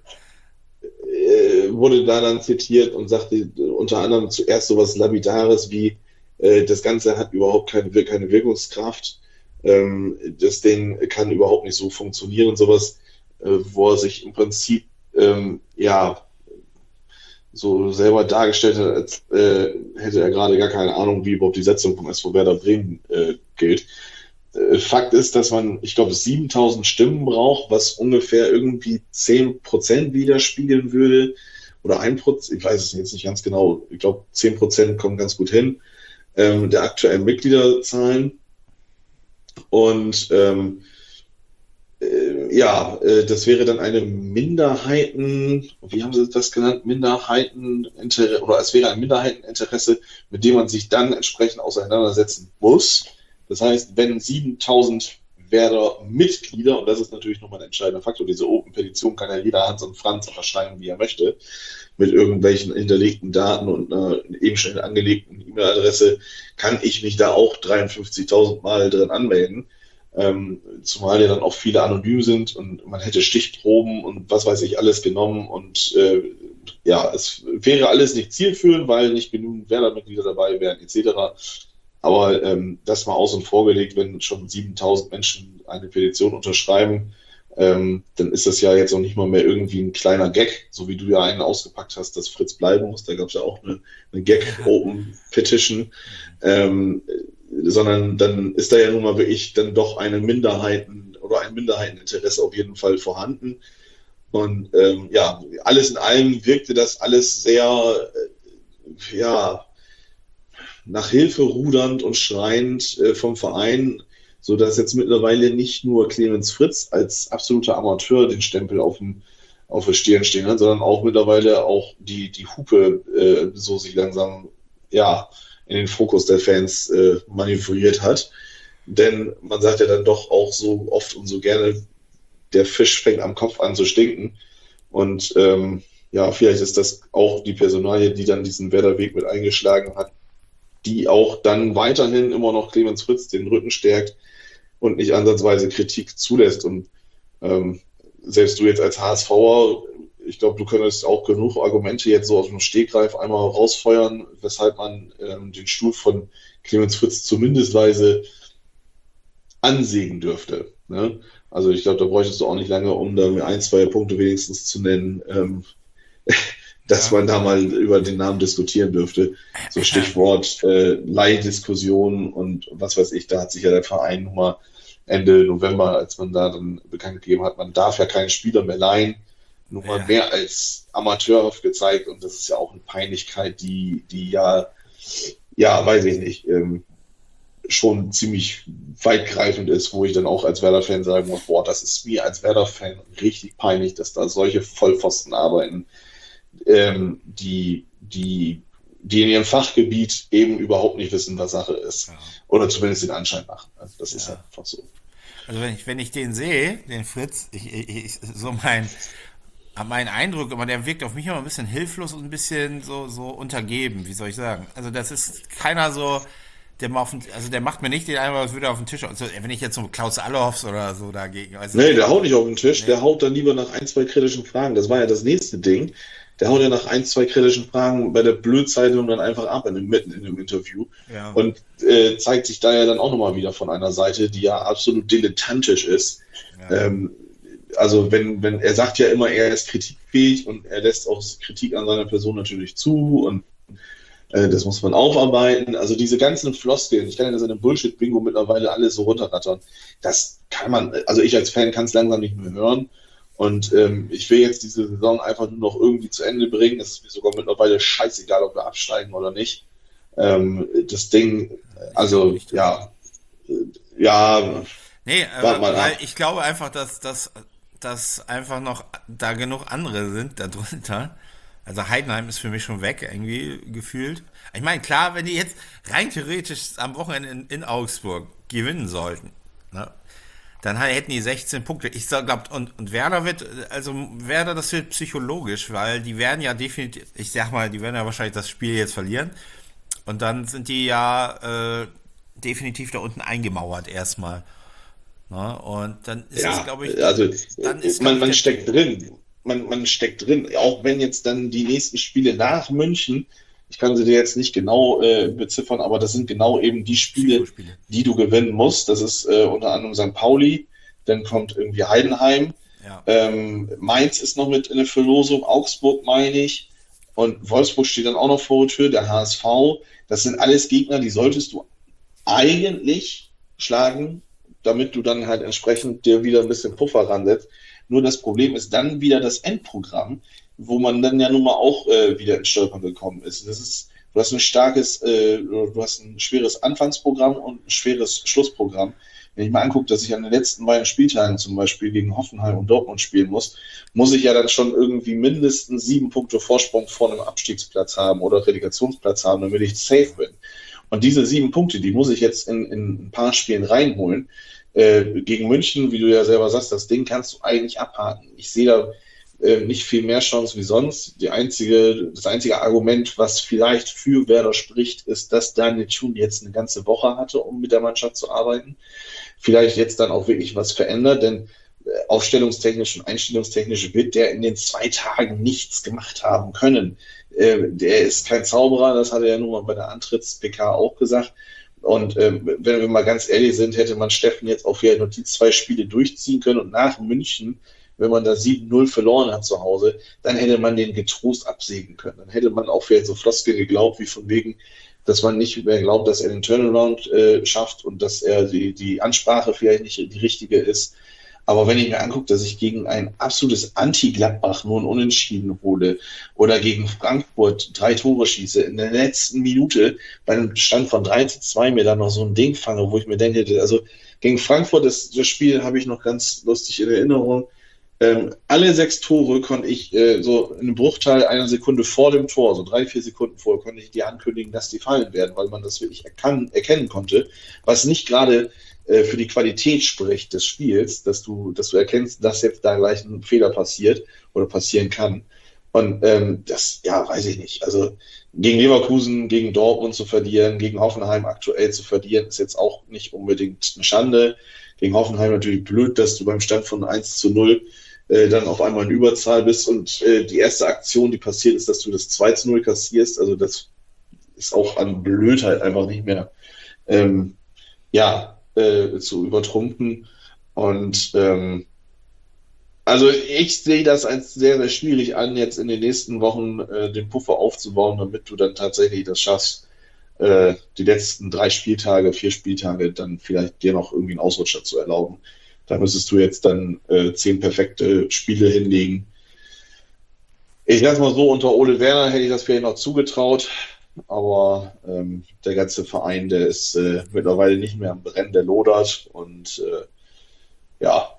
äh, wurde da dann zitiert und sagte äh, unter anderem zuerst sowas Lapidares wie, äh, das Ganze hat überhaupt keine, Wir- keine Wirkungskraft, ähm, das Ding kann überhaupt nicht so funktionieren und sowas, äh, wo er sich im Prinzip ähm, ja so selber dargestellt hat, als äh, hätte er gerade gar keine Ahnung, wie überhaupt die Setzung vom S V Werder Bremen äh, gilt. Äh, Fakt ist, dass man, ich glaube, siebentausend Stimmen braucht, was ungefähr irgendwie zehn Prozent widerspiegeln würde. Oder ein Prozent, ich weiß es jetzt nicht ganz genau. Ich glaube, zehn Prozent kommen ganz gut hin, ähm, der aktuellen Mitgliederzahlen. Und ähm, äh, ja, äh, das wäre dann eine Minderheiten, wie haben Sie das genannt? Minderheiteninteresse, oder es wäre ein Minderheiteninteresse, mit dem man sich dann entsprechend auseinandersetzen muss. Das heißt, wenn siebentausend Werder-Mitglieder, und das ist natürlich nochmal ein entscheidender Faktor, diese Open-Petition kann ja jeder Hans und Franz unterschreiben, wie er möchte, mit irgendwelchen hinterlegten Daten und einer eben schon angelegten E-Mail-Adresse, kann ich mich da auch dreiundfünfzigtausend Mal drin anmelden. Ähm, zumal ja dann auch viele anonym sind und man hätte Stichproben und was weiß ich alles genommen und äh, ja, es wäre alles nicht zielführend, weil nicht genügend Werder-Mitglieder dabei wären, et cetera. Aber ähm, das mal außen vor gelegt, wenn schon siebentausend Menschen eine Petition unterschreiben, ähm, dann ist das ja jetzt auch nicht mal mehr irgendwie ein kleiner Gag, so wie du ja einen ausgepackt hast, dass Fritz bleiben muss. Da gab es ja auch eine, eine Gag-Open-Petition. Ähm, sondern dann ist da ja nun mal wirklich dann doch eine Minderheiten oder ein Minderheiteninteresse auf jeden Fall vorhanden. Und ähm, ja, alles in allem wirkte das alles sehr, äh, ja, nach Hilfe rudernd und schreiend äh, vom Verein, so dass jetzt mittlerweile nicht nur Clemens Fritz als absoluter Amateur den Stempel auf dem auf der Stirn stehen hat, sondern auch mittlerweile auch die die Hupe äh, so sich langsam ja in den Fokus der Fans äh, manövriert hat. Denn man sagt ja dann doch auch so oft und so gerne, der Fisch fängt am Kopf an zu stinken. Und ähm, ja, vielleicht ist das auch die Personalie, die dann diesen Werder-Weg mit eingeschlagen hat, die auch dann weiterhin immer noch Clemens Fritz den Rücken stärkt und nicht ansatzweise Kritik zulässt. Und ähm, selbst du jetzt als HSVer, ich glaube, du könntest auch genug Argumente jetzt so aus dem Stegreif einmal rausfeuern, weshalb man ähm, den Stuhl von Clemens Fritz zumindestweise ansägen dürfte. Ne? Also ich glaube, da bräuchtest du auch nicht lange, um da mir ein, zwei Punkte wenigstens zu nennen, ähm, dass Ja. man da mal über den Namen diskutieren dürfte. So Stichwort äh, Leihdiskussion und was weiß ich, da hat sich ja der Verein nun mal Ende November, als man da dann bekannt gegeben hat, man darf ja keinen Spieler mehr leihen, nun mal Ja. mehr als amateurhaft gezeigt und das ist ja auch eine Peinlichkeit, die, die ja, ja, weiß ich nicht, ähm, schon ziemlich weitgreifend ist, wo ich dann auch als Werder-Fan sagen muss, boah, das ist mir als Werder-Fan richtig peinlich, dass da solche Vollpfosten arbeiten, ähm, die, die, die in ihrem Fachgebiet eben überhaupt nicht wissen, was Sache ist. Ja. Oder zumindest den Anschein machen. Also das ist Ja. einfach so. Also wenn ich, wenn ich den sehe, den Fritz, ich, ich, ich, so mein, mein Eindruck, aber der wirkt auf mich immer ein bisschen hilflos und ein bisschen so, so untergeben, wie soll ich sagen. Also das ist keiner so, der mal auf den, also der macht mir nicht den Eindruck, als würde er auf den Tisch, also wenn ich jetzt so Klaus Allofs oder so dagegen, also Nee, der haut nicht auf den Tisch, nee, der haut dann lieber nach ein, zwei kritischen Fragen. Das war ja das nächste Ding. Der haut ja nach ein, zwei kritischen Fragen bei der Blödzeitung dann einfach ab in dem, mitten in dem Interview ja, und äh, zeigt sich da ja dann auch nochmal wieder von einer Seite, die ja absolut dilettantisch ist. ja, Ähm, also wenn, wenn, er sagt ja immer, er ist kritikfähig und er lässt auch Kritik an seiner Person natürlich zu und äh, das muss man aufarbeiten. Also diese ganzen Floskeln, ich kann ja das in einem Bullshit-Bingo mittlerweile alles so runterrattern. Das kann man, also ich als Fan kann es langsam nicht mehr hören. Und ähm, ich will jetzt diese Saison einfach nur noch irgendwie zu Ende bringen. Es ist mir sogar mittlerweile scheißegal, ob wir absteigen oder nicht. Ähm, das Ding, ich also nicht. ja, äh, ja, Nee, warte mal äh, weil ab. ich glaube einfach, dass, dass, dass einfach noch da genug andere sind darunter. Also Heidenheim ist für mich schon weg, irgendwie gefühlt. Ich meine, klar, wenn die jetzt rein theoretisch am Wochenende in, in Augsburg gewinnen sollten, ne, dann hätten die sechzehn Punkte. Ich glaube, und, und Werder wird, also Werder, das wird psychologisch, weil die werden ja definitiv, ich sag mal, die werden ja wahrscheinlich das Spiel jetzt verlieren. Und dann sind die ja äh, definitiv da unten eingemauert erstmal. Ne? Und dann ist es, Ja, glaube ich, also dann äh, ist, glaube man, ich, man der. steckt drin. Man, man steckt drin. Auch wenn jetzt dann die nächsten Spiele nach München, ich kann sie dir jetzt nicht genau äh, beziffern, aber das sind genau eben die Spiele, Psychospiele. die du gewinnen musst. Das ist äh, unter anderem Sankt Pauli, dann kommt irgendwie Heidenheim, Ja, ähm, Mainz ist noch mit in der Verlosung, Augsburg meine ich, und Wolfsburg steht dann auch noch vor der Tür, der H S V. Das sind alles Gegner, die solltest du eigentlich schlagen, damit du dann halt entsprechend dir wieder ein bisschen Puffer ransetzt. Nur das Problem ist dann wieder das Endprogramm, wo man dann ja nun mal auch äh, wieder ins Stolpern gekommen ist. Das ist, du hast ein starkes, äh, du hast ein schweres Anfangsprogramm und ein schweres Schlussprogramm. Wenn ich mal angucke, dass ich an den letzten beiden Spieltagen zum Beispiel gegen Hoffenheim und Dortmund spielen muss, muss ich ja dann schon irgendwie mindestens sieben Punkte Vorsprung vor einem Abstiegsplatz haben oder Relegationsplatz haben, damit ich safe bin. Und diese sieben Punkte, die muss ich jetzt in, in ein paar Spielen reinholen. Äh, gegen München, wie du ja selber sagst, das Ding kannst du eigentlich abhaken. Ich sehe da äh, nicht viel mehr Chance wie sonst. Die einzige, das einzige Argument, was vielleicht für Werder spricht, ist, dass Daniel Thun jetzt eine ganze Woche hatte, um mit der Mannschaft zu arbeiten. Vielleicht jetzt dann auch wirklich was verändert, denn äh, aufstellungstechnisch und einstellungstechnisch wird der in den zwei Tagen nichts gemacht haben können. Äh, der ist kein Zauberer, das hat er ja nun mal bei der Antritts-P K auch gesagt. Und ähm, wenn wir mal ganz ehrlich sind, hätte man Steffen jetzt auch vielleicht noch die zwei Spiele durchziehen können und nach München, wenn man da sieben null verloren hat zu Hause, dann hätte man den getrost absägen können. Dann hätte man auch vielleicht so Floskeln geglaubt, wie von wegen, dass man nicht mehr glaubt, dass er den Turnaround äh, schafft und dass er die, die Ansprache vielleicht nicht die richtige ist. Aber wenn ich mir angucke, dass ich gegen ein absolutes Anti-Gladbach nur ein Unentschieden hole oder gegen Frankfurt drei Tore schieße, in der letzten Minute bei einem Stand von drei zu zwei mir dann noch so ein Ding fange, wo ich mir denke, also gegen Frankfurt, das, das Spiel habe ich noch ganz lustig in Erinnerung. Ähm, alle sechs Tore konnte ich äh, so in einem Bruchteil einer Sekunde vor dem Tor, so drei, vier Sekunden vorher, konnte ich dir ankündigen, dass die fallen werden, weil man das wirklich erkan- erkennen konnte, was nicht gerade äh, für die Qualität spricht des Spiels, dass du, dass du erkennst, dass jetzt da gleich ein Fehler passiert oder passieren kann. Und ähm, das, ja, weiß ich nicht. Also gegen Leverkusen, gegen Dortmund zu verlieren, gegen Hoffenheim aktuell zu verlieren, ist jetzt auch nicht unbedingt eine Schande. Gegen Hoffenheim natürlich blöd, dass du beim Stand von eins zu null äh, dann auf einmal in Überzahl bist und äh, die erste Aktion, die passiert, ist, dass du das zwei zu null kassierst. Also das ist auch an Blödheit einfach nicht mehr ähm, ja, äh, zu übertrumpfen. Und ähm, also ich sehe das als sehr, sehr schwierig an, jetzt in den nächsten Wochen äh, den Puffer aufzubauen, damit du dann tatsächlich das schaffst, äh, die letzten drei Spieltage, vier Spieltage dann vielleicht dir noch irgendwie einen Ausrutscher zu erlauben. Da müsstest du jetzt dann äh, zehn perfekte Spiele hinlegen. Ich sag mal so, unter Ole Werner hätte ich das vielleicht noch zugetraut, aber ähm, der ganze Verein, der ist äh, mittlerweile nicht mehr am Brennen, der lodert und äh, ja,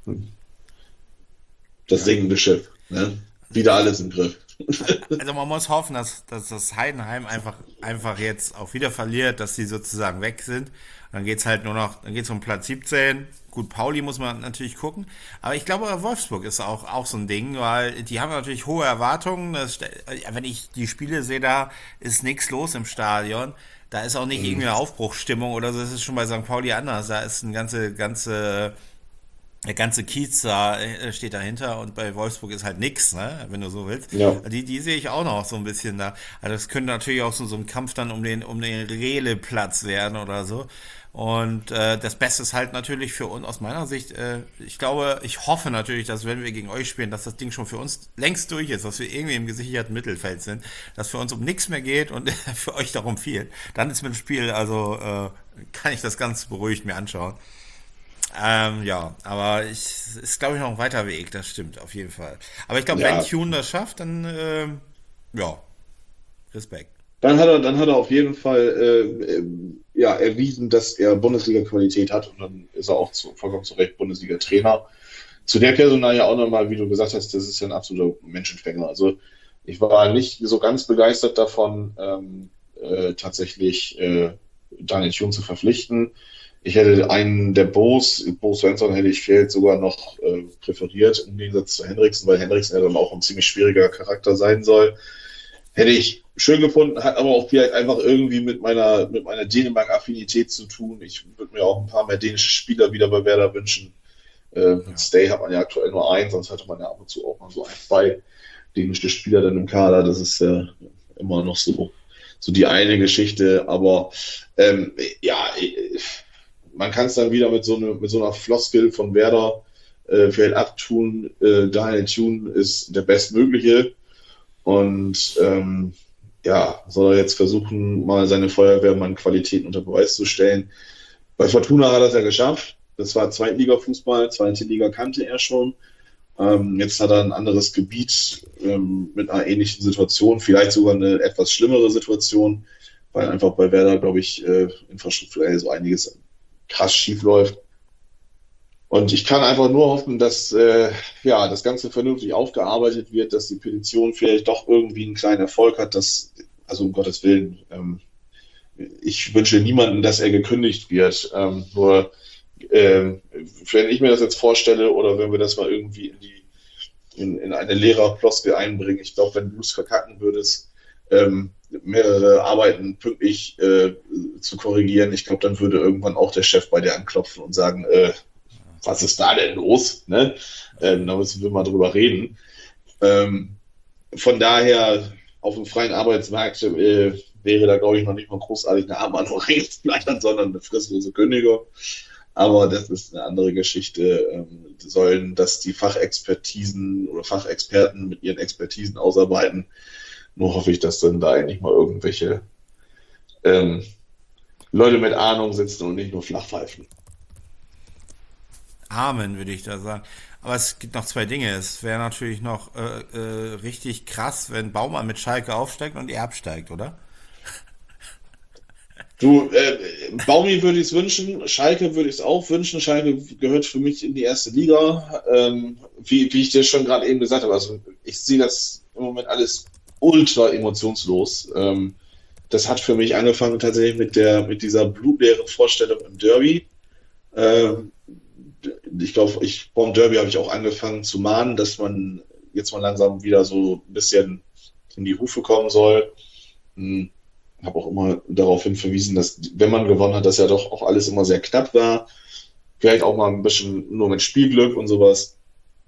das sinkende Schiff. Ne? Wieder alles im Griff. Also man muss hoffen, dass, dass das Heidenheim einfach, einfach jetzt auch wieder verliert, dass sie sozusagen weg sind. Dann geht's halt nur noch, dann geht's um Platz siebzehn. Gut, Pauli muss man natürlich gucken. Aber ich glaube, Wolfsburg ist auch, auch so ein Ding, weil die haben natürlich hohe Erwartungen. Das, wenn ich die Spiele sehe, da ist nichts los im Stadion. Da ist auch nicht irgendwie eine Aufbruchsstimmung oder so. Das ist schon bei Sankt Pauli anders. Da ist ein ganze, ganze der ganze Kiez da äh, steht dahinter und bei Wolfsburg ist halt nix, ne, wenn du so willst. Ja. Die, die sehe ich auch noch so ein bisschen da. Also das könnte natürlich auch so, so ein Kampf dann um den, um den Rele-Platz werden oder so. Und äh, das Beste ist halt natürlich für uns aus meiner Sicht, äh, ich glaube, ich hoffe natürlich, dass wenn wir gegen euch spielen, dass das Ding schon für uns längst durch ist, dass wir irgendwie im gesicherten Mittelfeld sind, dass für uns um nichts mehr geht und für euch darum viel. Dann ist mit dem Spiel, also äh, kann ich das ganz beruhigt mir anschauen. Ähm, ja, aber ich ist, glaube ich, noch ein weiter Weg, das stimmt, auf jeden Fall. Aber ich glaube, wenn Ja, Tune das schafft, dann ähm, ja, Respekt. dann hat er, dann hat er auf jeden Fall äh, äh, ja, erwiesen, dass er Bundesliga-Qualität hat und dann ist er auch zu, vollkommen zu Recht Bundesliga-Trainer. Zu der Personal ja auch nochmal, wie du gesagt hast, das ist ja ein absoluter Menschenfänger. Also ich war nicht so ganz begeistert davon, ähm, äh, tatsächlich äh, Daniel Thun zu verpflichten. Ich hätte einen der Bo's, Bo Svensson hätte ich vielleicht sogar noch äh, präferiert im Gegensatz zu Hendriksen, weil Hendriksen ja dann auch ein ziemlich schwieriger Charakter sein soll. Hätte ich schön gefunden, hat aber auch vielleicht einfach irgendwie mit meiner, mit meiner Dänemark-Affinität zu tun. Ich würde mir auch ein paar mehr dänische Spieler wieder bei Werder wünschen. Äh, mit Stay hat man ja aktuell nur einen, sonst hatte man ja ab und zu auch mal so ein, zwei dänische Spieler dann im Kader. Das ist ja äh, immer noch so, so die eine Geschichte. Aber ähm, ja, man kann es dann wieder mit so, eine, mit so einer Floskel von Werder äh, vielleicht abtun. Äh, Daniel Thun ist der Bestmögliche. Und ähm, ja, soll er jetzt versuchen, mal seine Feuerwehrmann-Qualitäten unter Beweis zu stellen. Bei Fortuna hat er es ja geschafft. Das war Zweitliga-Fußball, zweite Liga kannte er schon. Ähm, jetzt hat er ein anderes Gebiet ähm, mit einer ähnlichen Situation, vielleicht sogar eine etwas schlimmere Situation, weil einfach bei Werder, glaube ich, äh, infrastrukturell so einiges krass schief läuft. Und ich kann einfach nur hoffen, dass äh, ja, das Ganze vernünftig aufgearbeitet wird, dass die Petition vielleicht doch irgendwie einen kleinen Erfolg hat, dass, also um Gottes Willen, ähm, ich wünsche niemandem, dass er gekündigt wird. Ähm, nur, ähm, wenn ich mir das jetzt vorstelle oder wenn wir das mal irgendwie in die in, in eine Lehrerfloskel einbringen. Ich glaube, wenn du es verkacken würdest, ähm, mehrere Arbeiten pünktlich äh, zu korrigieren, ich glaube, dann würde irgendwann auch der Chef bei dir anklopfen und sagen, äh, was ist da denn los? Ne? Ähm, da müssen wir mal drüber reden. Ähm, von daher, auf dem freien Arbeitsmarkt äh, wäre da, glaube ich, noch nicht mal großartig eine Abmahnung reinzubleiben, sondern eine fristlose Kündigung. Aber das ist eine andere Geschichte. Ähm, sollen das die Fachexpertisen oder Fachexperten mit ihren Expertisen ausarbeiten? Nur hoffe ich, dass dann da eigentlich mal irgendwelche ähm, Leute mit Ahnung sitzen und nicht nur Flachpfeifen. Amen, würde ich da sagen. Aber es gibt noch zwei Dinge. Es wäre natürlich noch äh, äh, richtig krass, wenn Baumann mit Schalke aufsteigt und er absteigt, oder? Du, äh, Baumi würde ich es wünschen, Schalke würde ich es auch wünschen. Schalke gehört für mich in die erste Liga. Ähm, wie, wie ich dir schon gerade eben gesagt habe, also ich sehe das im Moment alles ultra emotionslos. Ähm, das hat für mich angefangen tatsächlich mit der, mit dieser blutleeren Vorstellung im Derby. Ähm, ich glaube, ich, vor dem Derby habe ich auch angefangen zu mahnen, dass man jetzt mal langsam wieder so ein bisschen in die Hufe kommen soll. Hm, habe auch immer darauf hin verwiesen, dass, wenn man gewonnen hat, dass ja doch auch alles immer sehr knapp war. Vielleicht auch mal ein bisschen nur mit Spielglück und sowas.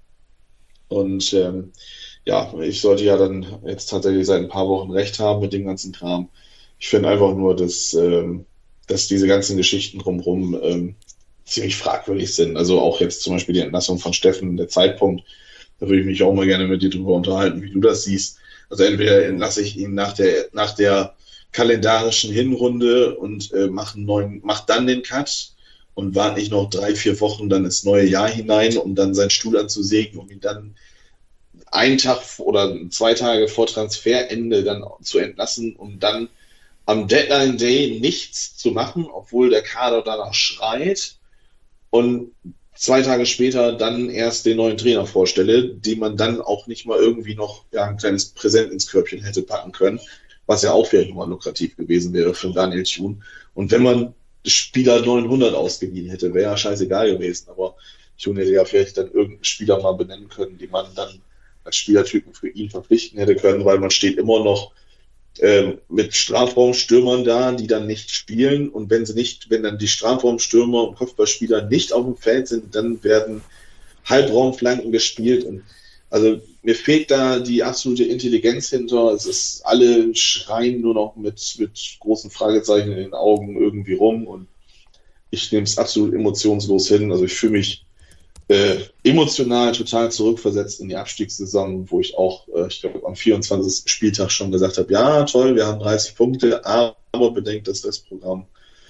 Und ähm, ja, ich sollte ja dann jetzt tatsächlich seit ein paar Wochen recht haben mit dem ganzen Kram. Ich finde einfach nur, dass, ähm, dass diese ganzen Geschichten drumherum ähm, ziemlich fragwürdig sind. Also auch jetzt zum Beispiel die Entlassung von Steffen, der Zeitpunkt, da würde ich mich auch mal gerne mit dir drüber unterhalten, wie du das siehst. Also entweder entlasse ich ihn nach der, nach der kalendarischen Hinrunde und äh, mache einen neuen, mach dann den Cut und warte nicht noch drei, vier Wochen dann ins neue Jahr hinein, um dann seinen Stuhl anzusägen, um ihn dann einen Tag oder zwei Tage vor Transferende dann zu entlassen, um dann am Deadline Day nichts zu machen, obwohl der Kader danach schreit und zwei Tage später dann erst den neuen Trainer vorstelle, den man dann auch nicht mal irgendwie noch ja, ein kleines Präsent ins Körbchen hätte packen können, was ja auch vielleicht nochmal lukrativ gewesen wäre für Daniel Thun. Und wenn man Spieler neunhundert ausgeliehen hätte, wäre ja scheißegal gewesen, aber Thun hätte ja vielleicht dann irgendeinen Spieler mal benennen können, den man dann als Spielertypen für ihn verpflichten hätte können, weil man steht immer noch äh, mit Strafraumstürmern da, die dann nicht spielen, und wenn sie nicht, wenn dann die Strafraumstürmer und Kopfballspieler nicht auf dem Feld sind, dann werden Halbraumflanken gespielt, und also mir fehlt da die absolute Intelligenz hinter. Es ist, alle schreien nur noch mit, mit großen Fragezeichen in den Augen irgendwie rum, und ich nehme es absolut emotionslos hin. Also ich fühle mich äh, emotional total zurückversetzt in die Abstiegssaison, wo ich auch, äh, ich glaube, am vierundzwanzigsten Spieltag schon gesagt habe, ja, toll, wir haben dreißig Punkte, aber bedenkt das Restprogramm.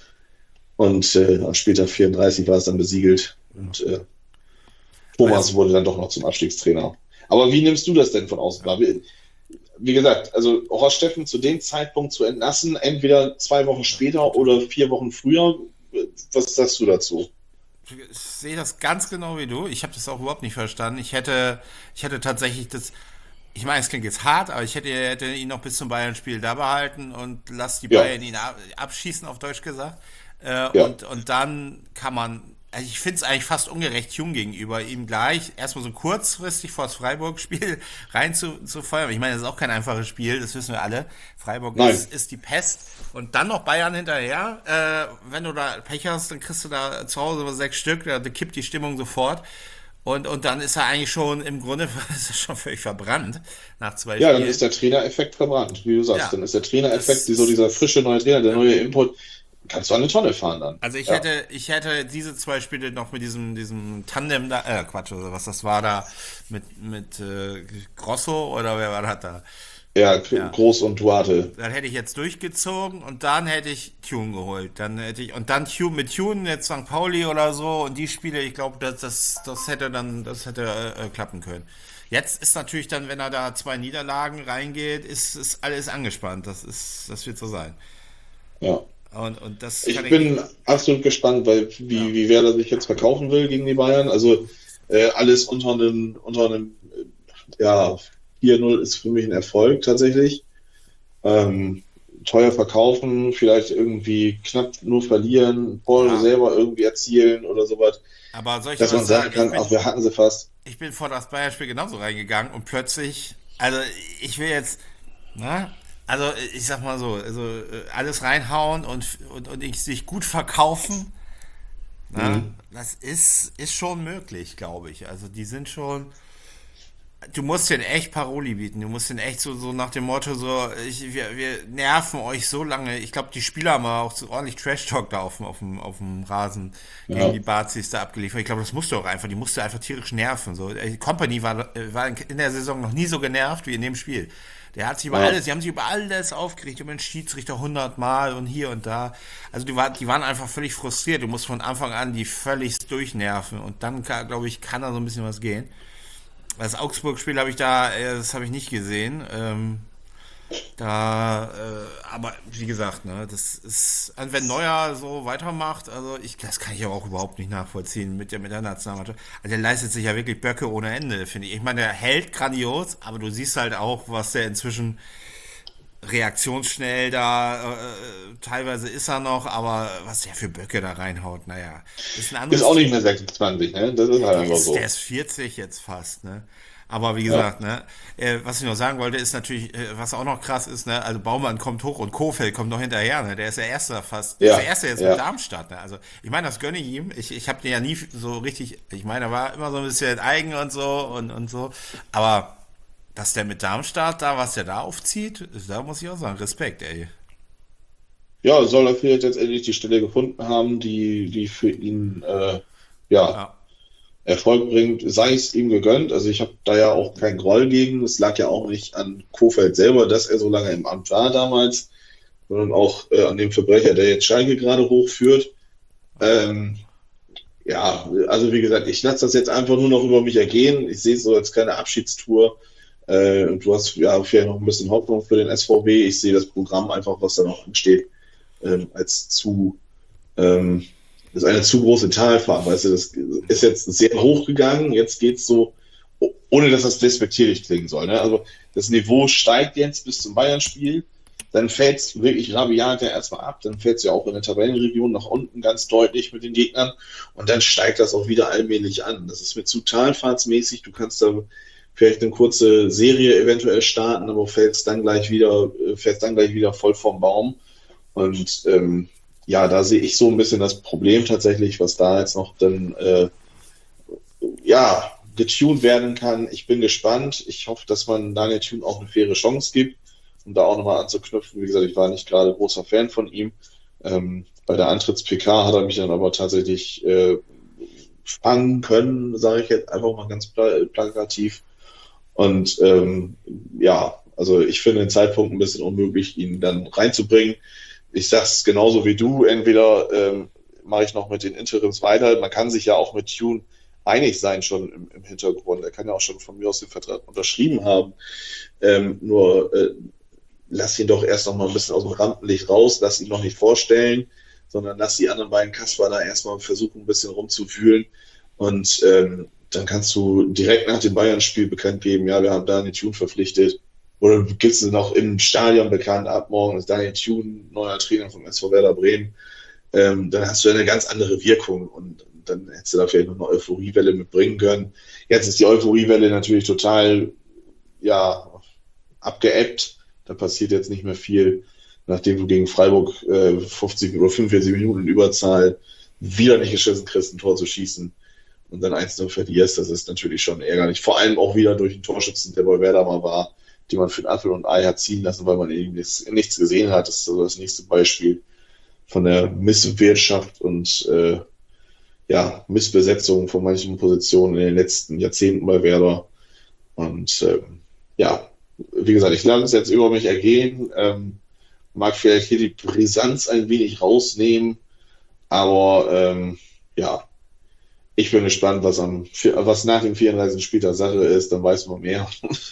Und äh, am Spieltag vierunddreißig war es dann besiegelt, und äh, Thomas wurde dann doch noch zum Abstiegstrainer. Aber wie nimmst du das denn von außen wahr? Wie, wie gesagt, also Horst Steffen zu dem Zeitpunkt zu entlassen, entweder zwei Wochen später oder vier Wochen früher, was sagst du dazu? Ich sehe das ganz genau wie du. Ich habe das auch überhaupt nicht verstanden. Ich hätte, ich hätte tatsächlich das, ich meine, es klingt jetzt hart, aber ich hätte, hätte ihn noch bis zum Bayern-Spiel da behalten und lass die Ja, Bayern ihn ab- abschießen, auf Deutsch gesagt. Äh, ja, und, und dann kann man, also ich finde es eigentlich fast ungerecht Jung gegenüber, ihm gleich erstmal so kurzfristig vor das Freiburg-Spiel rein zu, zu feuern. Ich meine, das ist auch kein einfaches Spiel, das wissen wir alle. Freiburg nein. ist, ist die Pest. Und dann noch Bayern hinterher. Äh, wenn du da Pech hast, dann kriegst du da zu Hause über sechs Stück, da kippt die Stimmung sofort. Und, und dann ist er eigentlich schon im Grunde ist er schon völlig verbrannt nach zwei Ja, dann ist Spielen. der Trainereffekt verbrannt, wie du sagst. Ja, Dann ist der Trainereffekt, das die, so ist, dieser frische neue Trainer, der neue Input, kannst du an eine Tonne fahren dann. also ich Ja, hätte, ich hätte diese zwei Spiele noch mit diesem, diesem Tandem da, äh, Quatsch, oder was das war da, mit, mit äh, Grosso oder wer war das da? ja, Ja. Groß und Duarte. Dann hätte ich jetzt durchgezogen und dann hätte ich Tune geholt. Dann hätte ich, und dann Tune mit Tune, jetzt Sankt Pauli oder so, und die Spiele, ich glaube, das, das, das hätte dann, das hätte äh, klappen können. Jetzt ist natürlich dann, wenn er da zwei Niederlagen reingeht, ist, ist alles angespannt. Das ist, das wird so sein. Ja. Und, und das kann Ich ich nicht. bin absolut gespannt, weil wie, Ja. wie Werder sich jetzt verkaufen will gegen die Bayern. Also äh, alles unter einem, unter einem äh, ja, vier null ist für mich ein Erfolg tatsächlich. Ähm, teuer verkaufen, vielleicht irgendwie knapp nur verlieren, Porsche Ja, selber irgendwie erzielen oder sowas, aber soll ich dir dass was man sagen sagen? Ich kann, ach, bin, wir hatten sie fast. ich bin vor das Bayern-Spiel genauso reingegangen und plötzlich, also ich will jetzt, na, also ich sag mal so, also äh, alles reinhauen und, und, und ich, sich gut verkaufen, na, Mhm. das ist, ist schon möglich, glaube ich. Also die sind schon, du musst den echt Paroli bieten. Du musst den echt so, so nach dem Motto so, ich, wir, wir nerven euch so lange. Ich glaube, die Spieler haben auch so ordentlich Trash-Talk da auf dem, auf dem, auf dem Rasen gegen Ja, die Bazis da abgeliefert. Ich glaube, das musste auch einfach. Die musste einfach tierisch nerven. So, die Company war, war in der Saison noch nie so genervt wie in dem Spiel. Der hat sich über ja. alles, die haben sich über alles aufgeregt, über den Schiedsrichter hundertmal und hier und da. Also die, war, die waren einfach völlig frustriert. Du musst von Anfang an die völlig durchnerven. Und dann, glaube ich, kann da so ein bisschen was gehen. Das Augsburg-Spiel habe ich da, äh, das habe ich nicht gesehen. Ähm, da, äh, aber wie gesagt, ne, das ist, also wenn Neuer so weitermacht, also ich, das kann ich aber auch überhaupt nicht nachvollziehen mit der, mit der Nationalmannschaft. Also der leistet sich ja wirklich Böcke ohne Ende, finde ich. Ich meine, der hält grandios, aber du siehst halt auch, was der inzwischen reaktionsschnell da, äh, teilweise ist er noch, aber was der für Böcke da reinhaut, naja, ist ein Ist anderes auch nicht Thema. mehr sechsundzwanzig, ne? Das ist Der, halt der einfach ist, der so. ist vierzig jetzt fast, ne? Aber wie Ja, gesagt, ne, äh, was ich noch sagen wollte, ist natürlich, äh, was auch noch krass ist, ne, also Baumann kommt hoch und Kofeld kommt noch hinterher, ne? Der ist der Erste fast, der ist der ja, Erste jetzt mit ja. Darmstadt, ne? Also ich meine, das gönne ich ihm. Ich, ich habe den ja nie so richtig, ich meine, er war immer so ein bisschen eigen und so und, und so. Aber dass der mit Darmstadt da, was der da aufzieht, da muss ich auch sagen, Respekt, ey. Ja, soll er vielleicht jetzt endlich die Stelle gefunden haben, die, die für ihn äh, ja, Ja, Erfolg bringt, sei es ihm gegönnt. Also ich habe da ja auch keinen Groll gegen. Es lag ja auch nicht an Kofeld selber, dass er so lange im Amt war damals, sondern auch äh, an dem Verbrecher, der jetzt Schalke gerade hochführt. Ähm, ja, also wie gesagt, ich lasse das jetzt einfach nur noch über mich ergehen. Ich sehe es so als kleine Abschiedstour. Äh, und du hast ja vielleicht noch ein bisschen Hoffnung für den S V W. Ich sehe das Programm einfach, was da noch ansteht, ähm, als zu ähm, das ist eine zu große Talfahrt, weißt du, das ist jetzt sehr hoch gegangen, jetzt geht's so, ohne dass das despektierlich klingen soll. Ne? Also das Niveau steigt jetzt bis zum Bayern-Spiel, dann fällt es wirklich rabiat ja erstmal ab, dann fällt es ja auch in der Tabellenregion nach unten ganz deutlich mit den Gegnern und dann steigt das auch wieder allmählich an. Das ist mir zu talfahrtsmäßig, du kannst da vielleicht eine kurze Serie eventuell starten, aber fällst dann gleich wieder, fällst dann gleich wieder voll vom Baum. Und ähm, ja, da sehe ich so ein bisschen das Problem tatsächlich, was da jetzt noch dann äh, ja, getuned werden kann. Ich bin gespannt. Ich hoffe, dass man Daniel Thune auch eine faire Chance gibt, um da auch nochmal anzuknüpfen. Wie gesagt, ich war nicht gerade großer Fan von ihm. Ähm, bei der Antritts-P K hat er mich dann aber tatsächlich äh, fangen können, sage ich jetzt einfach mal ganz pla plakativ. Und ähm, ja, also ich finde den Zeitpunkt ein bisschen unmöglich, ihn dann reinzubringen. Ich sage es genauso wie du, entweder ähm, mache ich noch mit den Interims weiter. Man kann sich ja auch mit Tune einig sein schon im, im Hintergrund. Er kann ja auch schon von mir aus den Vertrag unterschrieben haben. Ähm, nur äh, lass ihn doch erst noch mal ein bisschen aus dem Rampenlicht raus, lass ihn noch nicht vorstellen, sondern lass die anderen beiden Kasper da erstmal versuchen, ein bisschen rumzufühlen. Und ähm, dann kannst du direkt nach dem Bayern-Spiel bekannt geben, ja, wir haben Daniel Thune verpflichtet. Oder gibst du noch im Stadion bekannt, ab morgen ist Daniel Thune neuer Trainer vom S V Werder Bremen. Ähm, dann hast du eine ganz andere Wirkung und dann hättest du da vielleicht noch eine Euphoriewelle mitbringen können. Jetzt ist die Euphoriewelle natürlich total, ja, abgeebbt. Da passiert jetzt nicht mehr viel, nachdem du gegen Freiburg äh, fünfzig oder fünfundvierzig Minuten in Überzahl wieder nicht geschissen kriegst, ein Tor zu schießen und dann eins null verlierst. Das ist natürlich schon ärgerlich. Vor allem auch wieder durch den Torschützen, der bei Werder mal war, die man für ein Apfel und Ei hat ziehen lassen, weil man eben nichts, nichts gesehen hat. Das ist also das nächste Beispiel von der Misswirtschaft und äh, ja, Missbesetzung von manchen Positionen in den letzten Jahrzehnten bei Werder. Und ähm, ja, wie gesagt, ich lasse es jetzt über mich ergehen, ähm, mag vielleicht hier die Brisanz ein wenig rausnehmen, aber ähm, ja, ich bin gespannt, was, am, was nach dem vierunddreißigsten Spieltag Sache ist, dann weiß man mehr.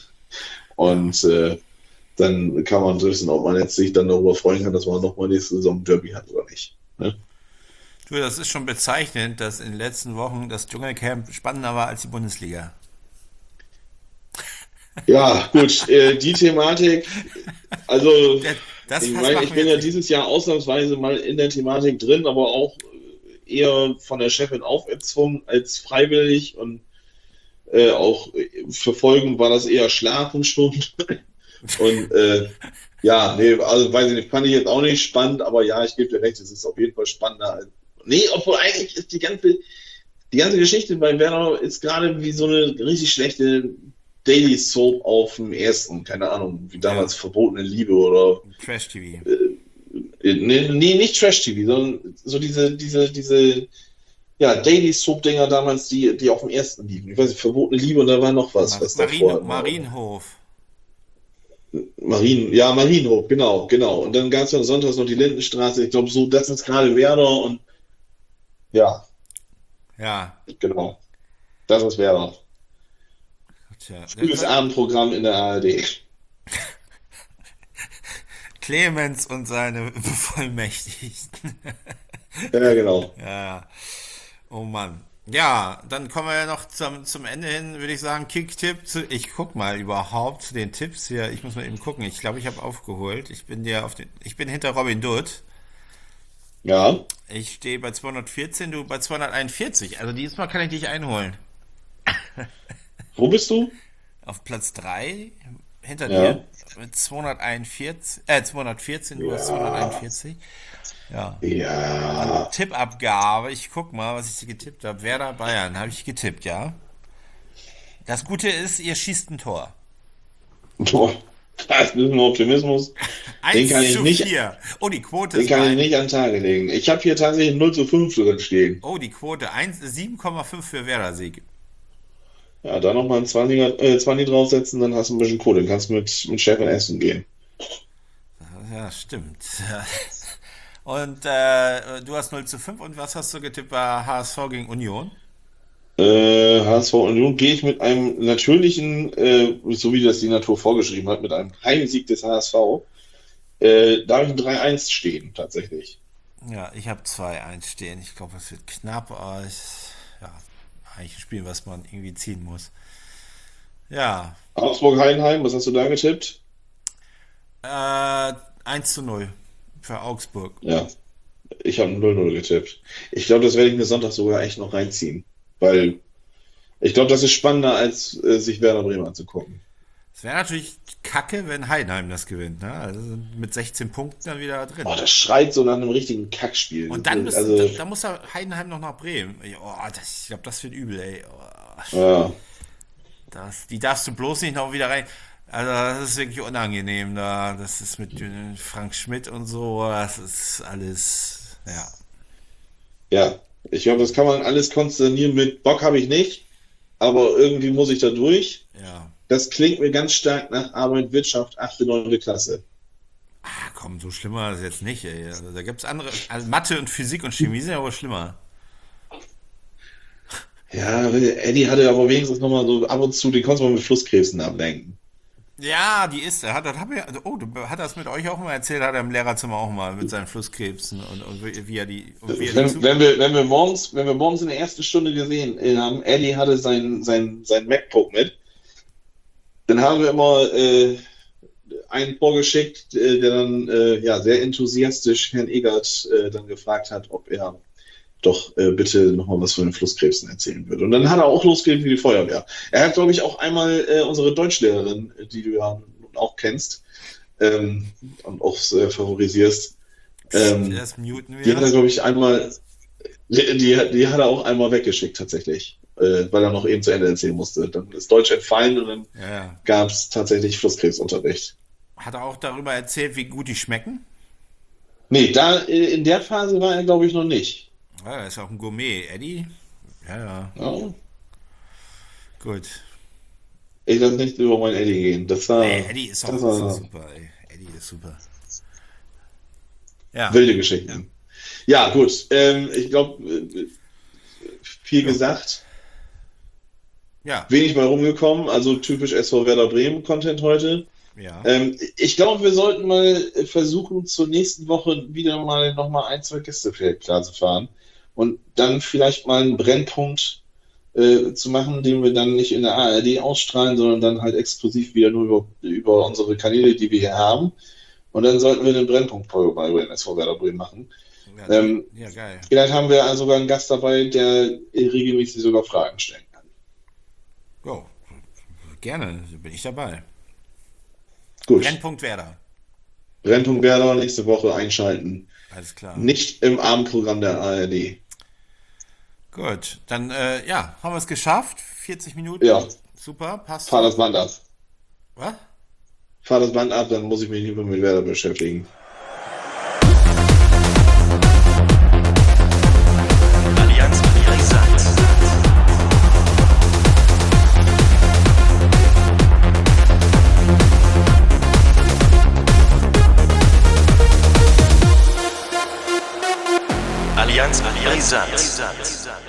ja. Und äh, dann kann man wissen, ob man jetzt sich dann darüber freuen kann, dass man nochmal nächste Saison ein Derby hat oder nicht. Ne? Du, das ist schon bezeichnend, dass in den letzten Wochen das Dschungelcamp spannender war als die Bundesliga. Ja, gut, äh, die Thematik, also Der, Das Ich Fass meine, machen ich wir bin ja jetzt nicht. dieses Jahr ausnahmsweise mal in der Thematik drin, aber auch eher von der Chefin auferzwungen als freiwillig und äh, auch äh, verfolgen war das eher Schlafen schon. Und äh, ja, nee, also weiß ich nicht, fand ich jetzt auch nicht spannend, aber ja, ich gebe dir recht, es ist auf jeden Fall spannender. als- Nee, obwohl eigentlich ist die ganze, die ganze Geschichte bei Werner ist gerade wie so eine richtig schlechte Daily Soap auf dem ersten, keine Ahnung, wie damals Ja, verbotene Liebe oder Trash-T V. äh, nee, nee, nicht Trash-T V, sondern so diese, diese, diese, ja, Daily Soap-Dinger damals, die, die auf dem ersten liefen. Ich weiß nicht, verbotene Liebe und da war noch was, Mar was Marien davor immer. Marienhof. Marien, ja, Marienhof, genau, genau. Und dann gab es dann sonntags noch die Lindenstraße. Ich glaube, so, das ist gerade Werder und ja, Ja, genau, das ist Werder. tja. Frühes Abendprogramm in der A R D. Clemens und seine Bevollmächtigten. Ja, genau. Ja, oh Mann. Ja, dann kommen wir ja noch zum, zum Ende hin, würde ich sagen, Kick-Tipp. zu- Ich guck mal überhaupt zu den Tipps hier. Ich muss mal eben gucken. Ich glaube, ich habe aufgeholt. Ich bin dir auf den, ich bin hinter Robin Dutt. Ja, Ich stehe bei zweihundertvierzehn, du bei zweihunderteinundvierzig. Also diesmal kann ich dich einholen. wo bist du? Auf Platz drei hinter dir Ja, mit zweihunderteinundvierzig, äh, zweihundertvierzehn, du hast ja, zweihunderteinundvierzig. Ja. Und ja. Tippabgabe, ich guck mal, was ich dir getippt habe. Werder Bayern habe ich getippt, ja. Das Gute ist, ihr schießt ein Tor. Boah, das ist ein bisschen Optimismus. Den kann Eins ich zu nicht, vier. Oh, die Quote den ist kann ich bei. nicht an den Tage legen. Ich habe hier tatsächlich null zu fünf drin stehen. Oh, die Quote eins, sieben Komma fünf für Werder-Sieg. Ja, da nochmal ein zwanzig, äh, zwanzig draufsetzen, dann hast du ein bisschen Kohle. Dann kannst du mit, mit Chef essen gehen. Ja, stimmt. Und äh, du hast null zu fünf und was hast du getippt bei H S V gegen Union? Äh, H S V Union gehe ich mit einem natürlichen, äh, so wie das die Natur vorgeschrieben hat, mit einem Heimsieg des H S V. Äh, da habe ich ein drei eins stehen, tatsächlich. Ja, ich habe zwei eins stehen. Ich glaube, es wird knapp, aber ich, ja, eigentlich ein Spiel, was man irgendwie ziehen muss. Ja, Augsburg-Heidenheim, was hast du da getippt? äh, eins zu null für Augsburg. Ja, ich habe null null getippt. Ich glaube, das werde ich mir Sonntag sogar echt noch reinziehen. Weil ich glaube, das ist spannender, als äh, sich Werder Bremen anzugucken. Es wäre natürlich kacke, wenn Heidenheim das gewinnt, ne? Also mit sechzehn Punkten dann wieder Oh, drin. das schreit so nach einem richtigen Kackspiel. Und dann Das- müssen, da, Also, da muss er Heidenheim noch nach Bremen. Oh, das, ich glaube, das wird übel, ey. Oh, ja, das, die darfst du bloß nicht noch wieder rein. Also, das ist wirklich unangenehm da. Das ist mit äh, Frank Schmidt und so. Das ist alles, ja. ja. Ich glaube, das kann man alles konsternieren mit Bock habe ich nicht, aber irgendwie muss ich da durch. Ja. Das klingt mir ganz stark nach Arbeit, Wirtschaft, achte, neunte Klasse. Ah, komm, so schlimm war das jetzt nicht, ey. Also, da gibt es andere. Also Mathe und Physik und Chemie sind ja aber schlimmer. Ja, Eddie hatte aber wenigstens nochmal so ab und zu, den konntest du mal mit Flusskrebsen ablenken. Ja, die ist er. Hat, das hab ich, also, oh, du, hat das mit euch auch mal erzählt? Hat er im Lehrerzimmer auch mal mit seinen Flusskrebsen und, und wie, wie er die, und wie er die Wenn, zu. wenn wir, wenn wir morgens, wenn wir morgens in der ersten Stunde gesehen äh, haben, Eddie hatte sein, sein, sein MacBook mit, dann haben wir immer äh, einen vorgeschickt, äh, der dann äh, ja, sehr enthusiastisch Herrn Egert äh, dann gefragt hat, ob er doch äh, bitte nochmal was von den Flusskrebsen erzählen würde. Und dann hat er auch losgelegt wie die Feuerwehr. Er hat, glaube ich, auch einmal äh, unsere Deutschlehrerin, die du ja nun auch kennst ähm, und auch äh, favorisierst, ähm, Das muten die hat er, wir. glaube ich, einmal, die, die, die hat er auch einmal weggeschickt tatsächlich, äh, weil er noch eben zu Ende erzählen musste. Dann ist Deutsch entfallen und dann Ja, ja. gab es tatsächlich Flusskrebsunterricht. Hat er auch darüber erzählt, wie gut die schmecken? Nee, da äh, in der Phase war er, glaube ich, noch nicht. Ja, er ist auch ein Gourmet, Eddie. Ja, ja, Ja, gut. ich lasse nicht über meinen Eddie gehen. Das war, Nee, Eddie ist auch, das ist auch war super, ey. Eddie ist super. Ja, wilde Geschichten. Ja, gut. Ähm, ich glaube, äh, viel ja, gesagt, ja, wenig mal rumgekommen. Also typisch S V Werder Bremen Content heute. ja. Ähm, ich glaube, wir sollten mal versuchen, zur nächsten Woche wieder mal nochmal ein, zwei Gäste vielleicht klar zu fahren und dann vielleicht mal einen Brennpunkt äh, zu machen, den wir dann nicht in der A R D ausstrahlen, sondern dann halt exklusiv wieder nur über, über unsere Kanäle, die wir hier haben. Und dann sollten wir den Brennpunkt-Folge bei den S V Werder Bremen machen. Ja, Ähm, ja, geil. Vielleicht haben wir sogar einen Gast dabei, der regelmäßig sogar Fragen stellen kann. Jo, gerne, bin ich dabei. Gut. Brennpunkt Werder. Brennpunkt Werder nächste Woche einschalten. Alles klar. Nicht im Abendprogramm der A R D. Gut, dann äh, ja, haben wir es geschafft. vierzig Minuten. Ja. Super, passt. Fahr das Band ab. Was? Fahr das Band ab, dann muss ich mich nicht mehr mit Werder beschäftigen. Allianz Brisant. Allianz Brisant.